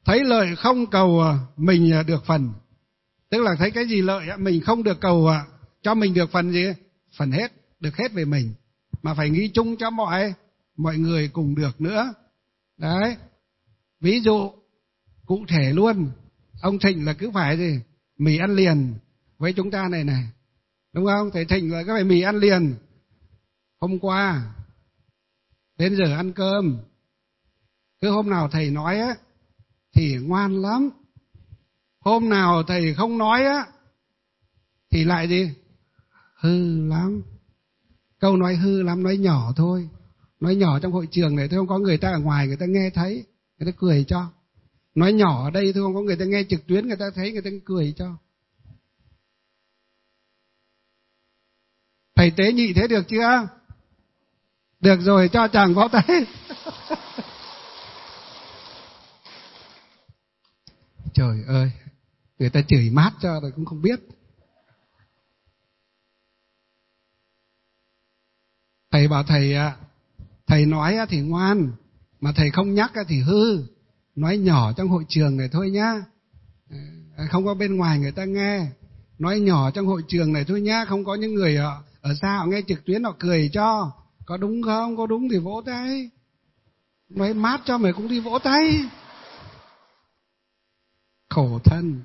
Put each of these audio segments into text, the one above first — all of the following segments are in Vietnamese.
thấy lợi không cầu mình được phần. Tức là thấy cái gì lợi mình không được cầu cho mình được phần gì, phần hết, được hết về mình, mà phải nghĩ chung cho mọi người cùng được nữa. Đấy. Ví dụ cụ thể luôn, ông Thịnh là cứ phải gì, mì ăn liền với chúng ta này, đúng không? Thầy Thịnh là cứ phải mì ăn liền. Hôm qua đến giờ ăn cơm, cứ hôm nào thầy nói á thì ngoan lắm, hôm nào thầy không nói á thì lại gì, hư lắm. Câu nói hư lắm nói nhỏ thôi, nói nhỏ trong hội trường này thôi, không có người ta ở ngoài người ta nghe thấy, người ta cười cho. Nói nhỏ ở đây thôi, không có người ta nghe trực tuyến người ta thấy, người ta cười cho. Thầy tế nhị thế được chưa? Được rồi, cho chàng vỗ tay. Trời ơi, người ta chửi mát cho rồi cũng không biết. Thầy bảo thầy nói thì ngoan, mà thầy không nhắc thì hư. Nói nhỏ trong hội trường này thôi nhá, không có bên ngoài người ta nghe. Nói nhỏ trong hội trường này thôi nhá, không có những người ở xa họ nghe trực tuyến họ cười cho. Có đúng không? Có đúng thì vỗ tay. Nói mát cho mày cũng đi vỗ tay. Khổ thân.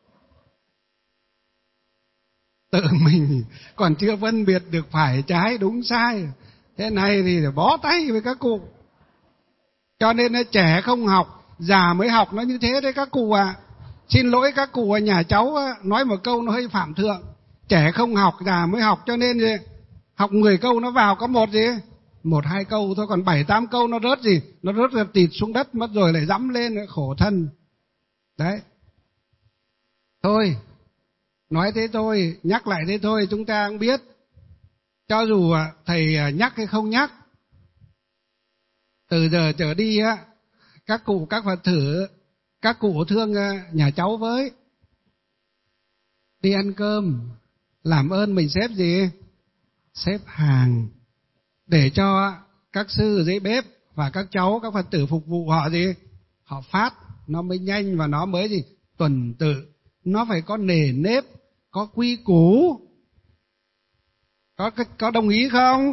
Tự mình còn chưa phân biệt được phải trái đúng sai, thế này thì bó tay với các cụ. Cho nên trẻ không học, già mới học, nó như thế đấy các cụ ạ. Xin lỗi các cụ ở nhà cháu nói một câu nó hơi phạm thượng. Trẻ không học, già mới học, cho nên gì? Học 10 câu nó vào có một gì? 1-2 câu thôi, còn 7-8 câu nó rớt gì? Nó rớt ra tịt xuống đất mất rồi lại dẫm lên, khổ thân. Đấy. Thôi, nói thế thôi, nhắc lại thế thôi, chúng ta cũng biết. Cho dù thầy nhắc hay không nhắc, từ giờ trở đi các cụ, các Phật tử, các cụ thương nhà cháu với. Đi ăn cơm, làm ơn mình xếp gì? Xếp hàng. Để cho các sư ở dưới bếp và các cháu, các Phật tử phục vụ họ gì? Họ phát, nó mới nhanh và nó mới gì? Tuần tự. Nó phải có nề nếp, có quy củ. Có đồng ý không?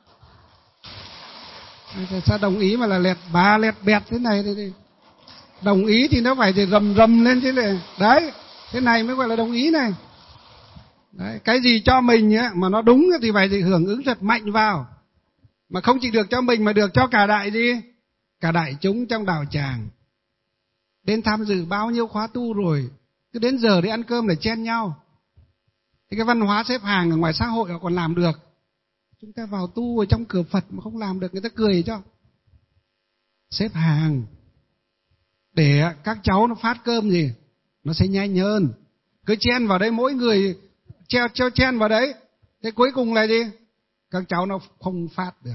Sao đồng ý mà là lẹt bà lẹt bẹt thế này thì đồng ý thì nó phải rầm rầm lên chứ này. Đấy, thế này mới gọi là đồng ý này. Đấy, cái gì cho mình mà nó đúng thì phải hưởng ứng thật mạnh vào. Mà không chỉ được cho mình mà được cho cả đại gì? Cả đại chúng trong đạo tràng. Đến tham dự bao nhiêu khóa tu rồi, cứ đến giờ để ăn cơm để chen nhau. Thì cái văn hóa xếp hàng ở ngoài xã hội họ còn làm được. Chúng ta vào tu ở trong cửa Phật mà không làm được, người ta cười cho. Xếp hàng để các cháu nó phát cơm gì nó sẽ nhanh hơn. Cứ chen vào đấy, mỗi người treo chen vào đấy, thế cuối cùng là gì? Các cháu nó không phát được.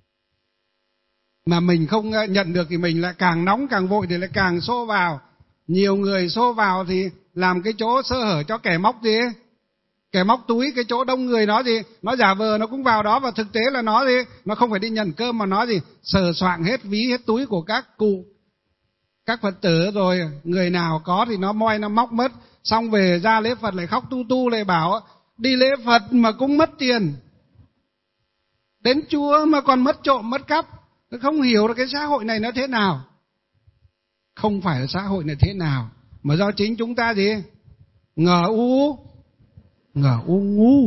Mà mình không nhận được thì mình lại càng nóng càng vội thì lại càng xô vào. Nhiều người xô vào thì làm cái chỗ sơ hở cho kẻ móc gì? Kẻ móc túi, cái chỗ đông người nó gì? Nó giả vờ nó cũng vào đó, và thực tế là nó gì? Nó không phải đi nhận cơm mà nó gì? Sờ soạng hết ví hết túi của các cụ, các Phật tử, rồi người nào có thì nó moi nó móc mất. Xong về ra lễ Phật lại khóc tu lại bảo đi lễ Phật mà cũng mất tiền, đến chùa mà còn mất trộm mất cắp. Nó không hiểu là cái xã hội này nó thế nào. Không phải là xã hội này thế nào, mà do chính chúng ta gì? Ngờ u ngu.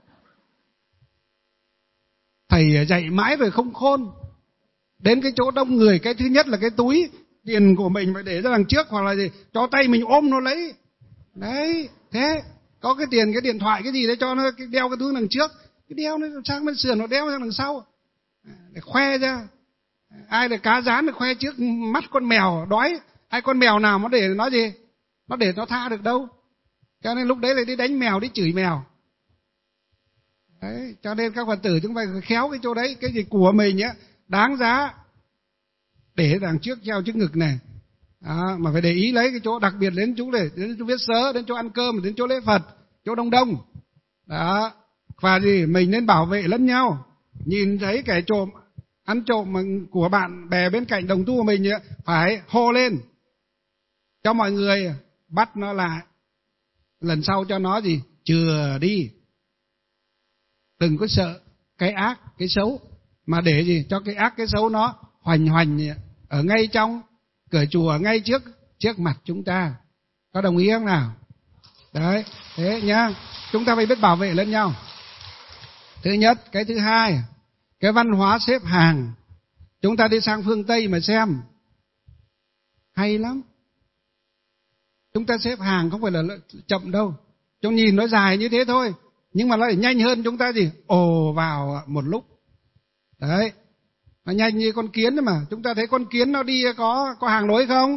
Thầy dạy mãi rồi không khôn. Đến cái chỗ đông người, cái thứ nhất là cái túi tiền của mình phải để ra đằng trước, hoặc là gì cho tay mình ôm nó lấy. Đấy, thế có cái tiền, cái điện thoại cái gì đấy cho nó đeo cái túi đằng trước, cái đeo nó sang bên sườn nó đeo sang đằng sau để khoe ra. Ai là cá rán thì khoe trước mắt con mèo đói, ai con mèo nào mà để nó gì, nó để nó tha được đâu. Cho nên lúc đấy lại đi đánh mèo, đi chửi mèo. Đấy, cho nên các Phật tử chúng ta phải khéo cái chỗ đấy. Cái gì của mình đáng giá để đằng trước treo trước ngực này. Mà phải để ý lấy cái chỗ, đặc biệt đến chỗ viết sớ, đến chỗ ăn cơm, đến chỗ lễ Phật, chỗ đông đông. Đó. Và gì mình nên bảo vệ lẫn nhau. Nhìn thấy kẻ trộm ăn trộm của bạn bè bên cạnh đồng tu của mình phải hô lên. cho mọi người bắt nó lại. Lần sau cho nó gì? Chừa đi. Đừng có sợ cái ác, cái xấu, mà để gì? Cho cái ác, cái xấu nó hoành hoành ở ngay trong cửa chùa, ngay trước mặt chúng ta. Có đồng ý không nào? Đấy, thế nhá. Chúng ta phải biết bảo vệ lẫn nhau. Thứ nhất. Cái thứ hai, cái văn hóa xếp hàng. Chúng ta đi sang phương Tây mà xem, hay lắm. Chúng ta xếp hàng không phải là chậm đâu. Chúng nhìn nó dài như thế thôi, nhưng mà nó phải nhanh hơn chúng ta gì? Ồ vào một lúc. Đấy, nó nhanh như con kiến đấy mà. Chúng ta thấy con kiến nó đi có hàng lối không?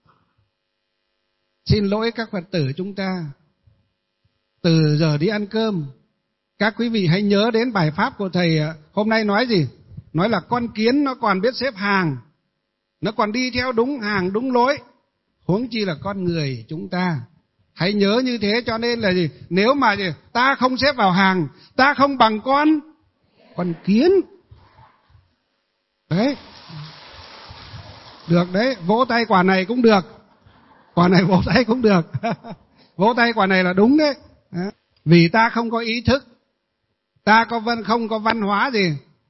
Xin lỗi các Phật tử chúng ta, từ giờ đi ăn cơm, các quý vị hãy nhớ đến bài pháp của thầy hôm nay nói gì? Nói là con kiến nó còn biết xếp hàng, nó còn đi theo đúng hàng đúng lối, huống chi là con người chúng ta. Hãy nhớ như thế. Cho nên là gì? Nếu mà gì, ta không xếp vào hàng, ta không bằng con kiến. Đấy, được đấy. Vỗ tay quả này cũng được, quả này vỗ tay cũng được. Vỗ tay quả này là đúng đấy. Vì ta không có ý thức, ta không có văn hóa gì,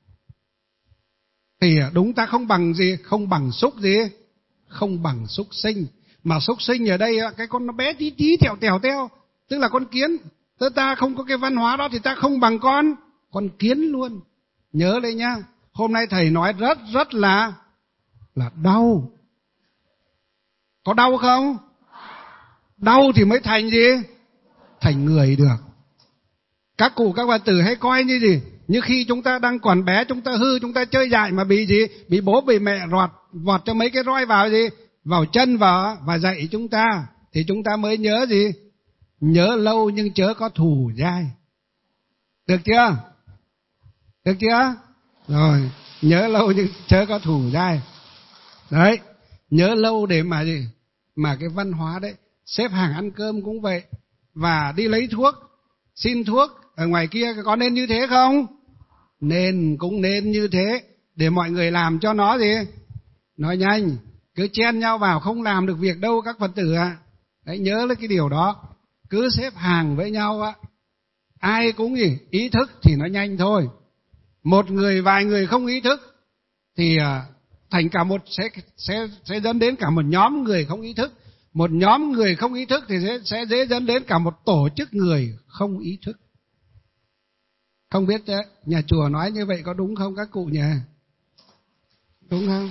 thì đúng ta không bằng gì? Không bằng súc gì? Không bằng súc sinh. Mà súc sinh ở đây cái con nó bé tí tí tèo teo, tức là con kiến. Tức ta không có cái văn hóa đó thì ta không bằng con kiến luôn. Nhớ đây nhá. Hôm nay thầy nói rất là đau. Có đau không? Đau thì mới thành gì? Thành người được. Các cụ các bà tử hãy coi như gì? Như khi chúng ta đang còn bé, chúng ta hư, chúng ta chơi dại mà bị gì? Bị bố bị mẹ vọt cho mấy cái roi vào gì? Vào chân và dạy chúng ta, thì chúng ta mới nhớ gì? Nhớ lâu nhưng chớ có thù dai. Được chưa? Được chưa? Rồi, nhớ lâu nhưng chớ có thù dai. Đấy, nhớ lâu để mà gì? Mà cái văn hóa đấy, xếp hàng ăn cơm cũng vậy, và đi lấy thuốc, xin thuốc ở ngoài kia có nên như thế không? Cũng nên như thế, để mọi người làm cho nó gì? Nó nhanh. Cứ chen nhau vào không làm được việc đâu các Phật tử ạ. Đấy, nhớ lấy cái điều đó. Cứ xếp hàng với nhau ạ. Ai cũng gì? Ý thức thì nó nhanh thôi. Một người, vài người không ý thức thì thành cả một sẽ dẫn đến cả một nhóm người không ý thức. Một nhóm người không ý thức thì sẽ dễ dẫn đến cả một tổ chức người không ý thức. Không biết nhà chùa nói như vậy có đúng không các cụ nhỉ? Đúng không?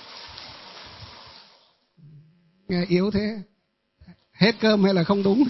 Nghe yếu thế. Hết cơm hay là không đúng?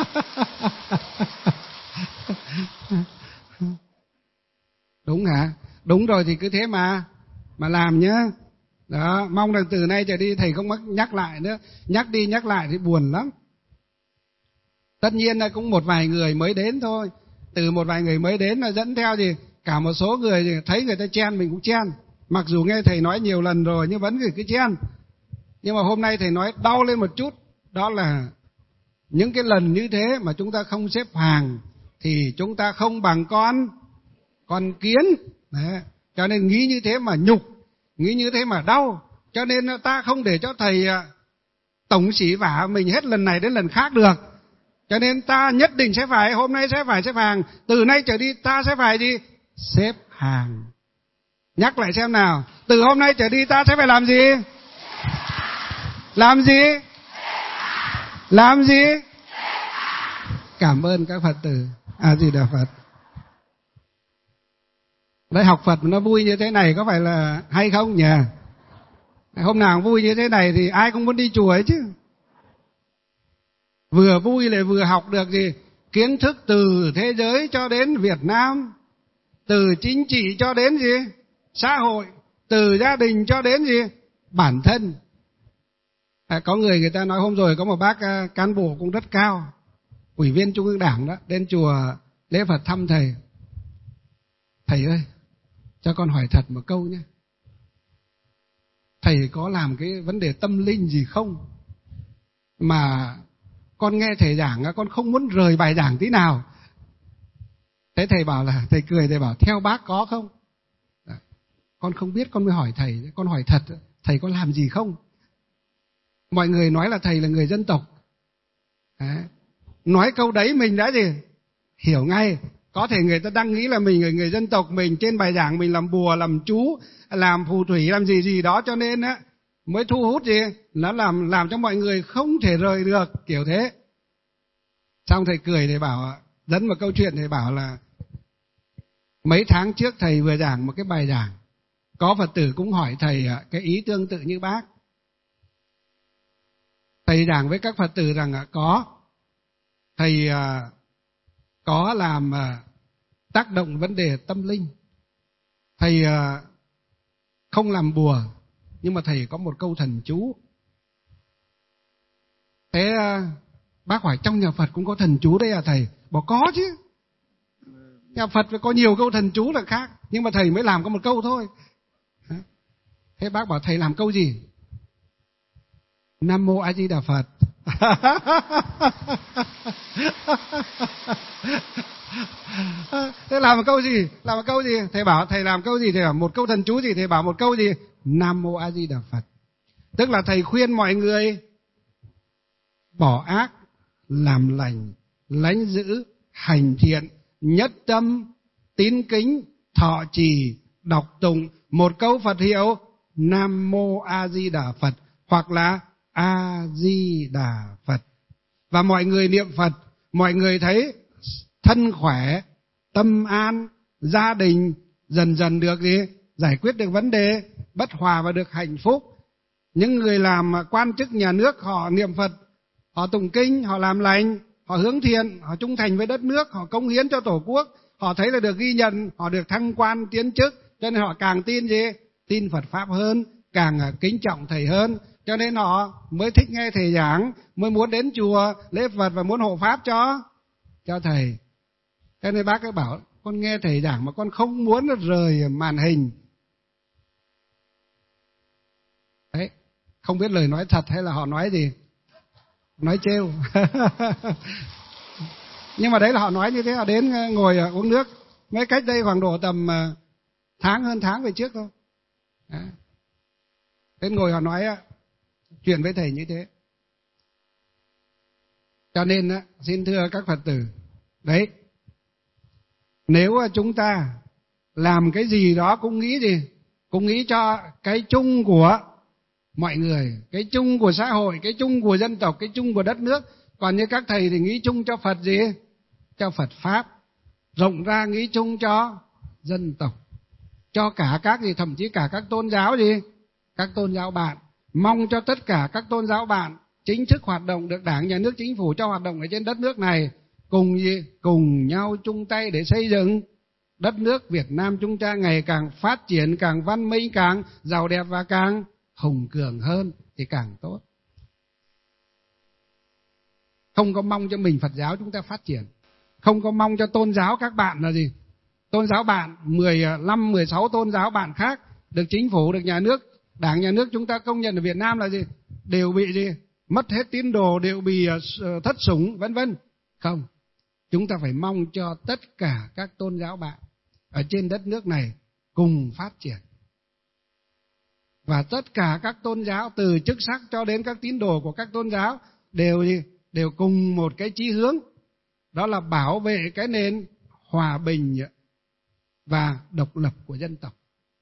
Đúng hả? Đúng rồi thì cứ thế mà làm nhá. Đó, mong rằng từ nay trở đi thầy không mắc nhắc lại nữa. Nhắc đi nhắc lại thì buồn lắm. Tất nhiên là cũng một vài người mới đến thôi. Từ một vài người mới đến là dẫn theo gì? Cả một số người thì thấy người ta chen mình cũng chen. Mặc dù nghe thầy nói nhiều lần rồi nhưng vẫn cứ chen. Nhưng mà hôm nay thầy nói đau lên một chút. Đó là những cái lần như thế mà chúng ta không xếp hàng thì chúng ta không bằng con kiến. Đấy. Cho nên nghĩ như thế mà nhục, nghĩ như thế mà đau. Cho nên ta không để cho thầy tổng sỉ vả mình hết lần này đến lần khác được. Cho nên ta nhất định sẽ phải, hôm nay sẽ phải xếp hàng. Từ nay trở đi ta sẽ phải gì? Xếp hàng. Nhắc lại xem nào. Từ hôm nay trở đi ta sẽ phải làm gì? Làm gì? Làm gì? Cảm ơn các Phật tử. A Di Đà Phật. Đấy, học Phật nó vui như thế này có phải là hay không nhỉ? Hôm nào vui như thế này thì ai cũng muốn đi chùa ấy chứ. Vừa vui lại vừa học được gì? Kiến thức từ thế giới cho đến Việt Nam, từ chính trị cho đến gì? Xã hội, từ gia đình cho đến gì? Bản thân. Có người ta nói hôm rồi có một bác cán bộ cũng rất cao, ủy viên Trung ương Đảng đó, đến chùa lễ Phật thăm thầy. Thầy ơi, cho con hỏi thật một câu nhé. Thầy có làm cái vấn đề tâm linh gì không? Mà con nghe thầy giảng, con không muốn rời bài giảng tí nào. Thế thầy bảo là, thầy cười, thầy bảo theo bác có không? Con không biết, con mới hỏi thầy, con hỏi thật, thầy có làm gì không? Mọi người nói là thầy là người dân tộc. Đấy. Nói câu đấy mình đã gì? Hiểu ngay. Có thể người ta đang nghĩ là mình là người dân tộc, mình trên bài giảng mình làm bùa, làm chú, làm phù thủy, làm gì gì đó, cho nên á mới thu hút gì? Nó làm cho mọi người không thể rời được, kiểu thế. Xong thầy cười, thầy bảo, dẫn một câu chuyện, thầy bảo là mấy tháng trước thầy vừa giảng một cái bài giảng, có Phật tử cũng hỏi thầy cái ý tương tự như bác. Thầy giảng với các Phật tử rằng có, thầy có làm tác động vấn đề tâm linh. Thầy không làm bùa, nhưng mà thầy có một câu thần chú. Thế bác hỏi trong nhà Phật cũng có thần chú đây à thầy? Bảo có chứ. Nhà Phật phải có nhiều câu thần chú là khác, nhưng mà thầy mới làm có một câu thôi. Thế bác bảo thầy làm câu gì? Nam Mô A Di Đà Phật. Thế làm một câu gì? Làm một câu gì? Thầy bảo thầy làm câu gì? Thầy bảo một câu thần chú gì? Thầy bảo một câu gì? Nam Mô A Di Đà Phật. Tức là thầy khuyên mọi người bỏ ác, làm lành, lánh dữ, hành thiện, nhất tâm, tín kính, thọ trì, đọc tụng một câu Phật hiệu Nam Mô A Di Đà Phật hoặc là A Di Đà Phật. Và mọi người niệm Phật, mọi người thấy thân khỏe, tâm an, gia đình dần dần được gì? Giải quyết được vấn đề, bất hòa và được hạnh phúc. Những người làm quan chức nhà nước họ niệm Phật, họ tụng kinh, họ làm lành, họ hướng thiện, họ trung thành với đất nước, họ cống hiến cho Tổ quốc, họ thấy là được ghi nhận, họ được thăng quan tiến chức, cho nên họ càng tin gì? Tin Phật Pháp hơn, càng kính trọng thầy hơn, cho nên họ mới thích nghe thầy giảng, mới muốn đến chùa lễ Phật và muốn hộ Pháp cho thầy. Cho nên bác ấy bảo con nghe thầy giảng mà con không muốn rời màn hình. Đấy, không biết lời nói thật hay là họ nói gì, nói trêu. Nhưng mà đấy là họ nói như thế, họ đến ngồi uống nước. Mấy cách đây khoảng độ tầm hơn tháng về trước thôi. Đấy. Đến ngồi họ nói chuyện với thầy như thế. Cho nên xin thưa các Phật tử, đấy, nếu chúng ta làm cái gì đó cũng nghĩ gì? Cũng nghĩ cho cái chung của mọi người, cái chung của xã hội, cái chung của dân tộc, cái chung của đất nước. Còn như các thầy thì nghĩ chung cho Phật gì? Cho Phật Pháp. Rộng ra nghĩ chung cho dân tộc, cho cả các gì, thậm chí cả các tôn giáo gì? Các tôn giáo bạn. Mong cho tất cả các tôn giáo bạn chính thức hoạt động, được Đảng, Nhà nước, Chính phủ cho hoạt động ở trên đất nước này, cùng gì? Cùng nhau chung tay để xây dựng đất nước Việt Nam chúng ta ngày càng phát triển, càng văn minh, càng giàu đẹp và càng hùng cường hơn thì càng tốt. Không có mong cho mình Phật giáo chúng ta phát triển, không có mong cho tôn giáo các bạn là gì? Tôn giáo bạn 15, 16 tôn giáo bạn khác được chính phủ, được nhà nước, Đảng, Nhà nước chúng ta công nhận ở Việt Nam là gì? Đều bị gì? Mất hết tín đồ, đều bị thất sủng, vân vân. Không, chúng ta phải mong cho tất cả các tôn giáo bạn ở trên đất nước này cùng phát triển. Và tất cả các tôn giáo, từ chức sắc cho đến các tín đồ của các tôn giáo đều cùng một cái chí hướng, đó là bảo vệ cái nền hòa bình và độc lập của dân tộc,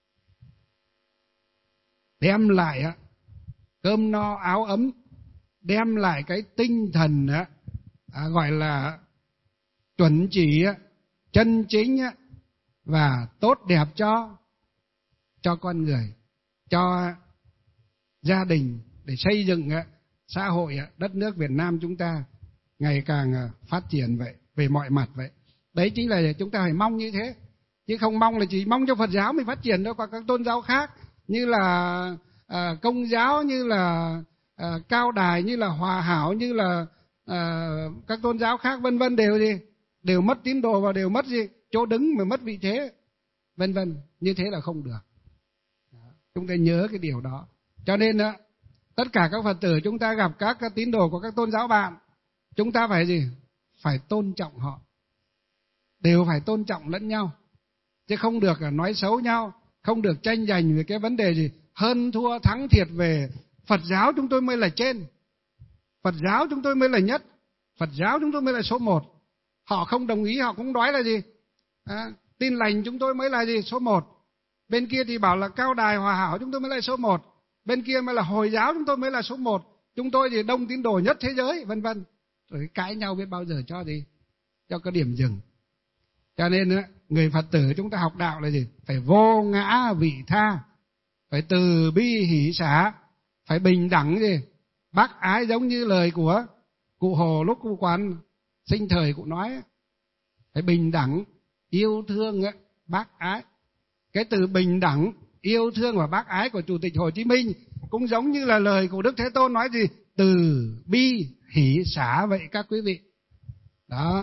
đem lại cơm no áo ấm, đem lại cái tinh thần gọi là chuẩn chỉ, chân chính và tốt đẹp cho con người, cho gia đình, để xây dựng xã hội, đất nước Việt Nam chúng ta ngày càng phát triển vậy, về mọi mặt vậy. Đấy chính là chúng ta phải mong như thế, chứ không mong là chỉ mong cho Phật giáo mình phát triển đâu, còn các tôn giáo khác như là Công giáo, như là Cao Đài, như là Hòa Hảo, như là các tôn giáo khác vân vân đều gì? Đều mất tín đồ và đều mất gì? Chỗ đứng mà mất vị thế, vân vân. Như thế là không được. Chúng ta nhớ cái điều đó. Cho nên tất cả các Phật tử chúng ta gặp các tín đồ của các tôn giáo bạn, chúng ta phải gì? Phải tôn trọng họ. Đều phải tôn trọng lẫn nhau. Chứ không được nói xấu nhau, không được tranh giành về cái vấn đề gì hơn thua thắng thiệt về Phật giáo chúng tôi mới là trên, Phật giáo chúng tôi mới là nhất, Phật giáo chúng tôi mới là số một. Họ không đồng ý, họ cũng nói là gì? Tin lành chúng tôi mới là gì? Số một. Bên kia thì bảo là Cao Đài Hòa Hảo chúng tôi mới là số một. Bên kia mới là Hồi giáo chúng tôi mới là số một. Chúng tôi thì đông tín đồ nhất thế giới, vân vân. Rồi cãi nhau biết bao giờ cho gì? Cho có điểm dừng. Cho nên người Phật tử chúng ta học đạo là gì? Phải vô ngã vị tha, phải từ bi hỷ xả, phải bình đẳng gì? Bác ái, giống như lời của cụ Hồ lúc cụ Quán sinh thời cụ nói, phải bình đẳng, yêu thương, bác ái. Cái từ bình đẳng, yêu thương và bác ái của Chủ tịch Hồ Chí Minh cũng giống như là lời của Đức Thế Tôn nói gì? Từ bi hỷ xả vậy các quý vị. Đó.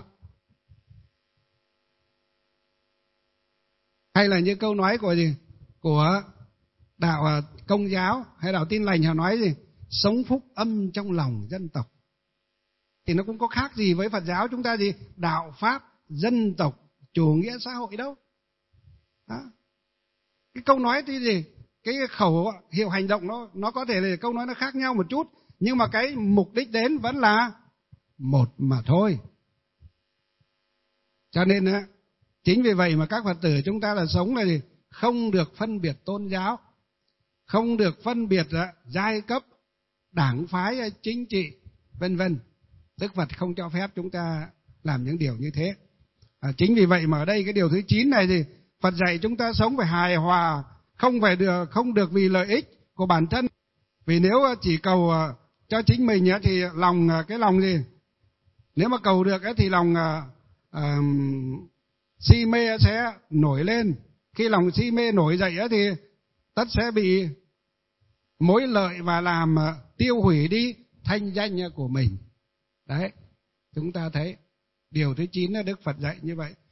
Hay là như câu nói của gì? Của đạo Công giáo hay đạo Tin lành họ nói gì? Sống phúc âm trong lòng dân tộc. Thì nó cũng có khác gì với Phật giáo chúng ta gì? Đạo pháp dân tộc chủ nghĩa xã hội đâu. Đó. Cái câu nói thì gì? Cái khẩu hiệu hành động nó có thể là câu nói nó khác nhau một chút, nhưng mà cái mục đích đến vẫn là một mà thôi. Cho nên chính vì vậy mà các Phật tử chúng ta là sống là gì? Không được phân biệt tôn giáo, không được phân biệt giai cấp, đảng phái, chính trị, vân vân. Đức Phật không cho phép chúng ta làm những điều như thế. Chính vì vậy mà ở đây cái điều thứ 9 này thì Phật dạy chúng ta sống phải hài hòa, không được vì lợi ích của bản thân. Vì nếu chỉ cầu cho chính mình thì cái lòng gì? Nếu mà cầu được thì lòng si mê sẽ nổi lên. Khi lòng si mê nổi dậy thì tất sẽ bị mối lợi và làm tiêu hủy đi thanh danh của mình. Đấy, chúng ta thấy điều thứ 9 là Đức Phật dạy như vậy.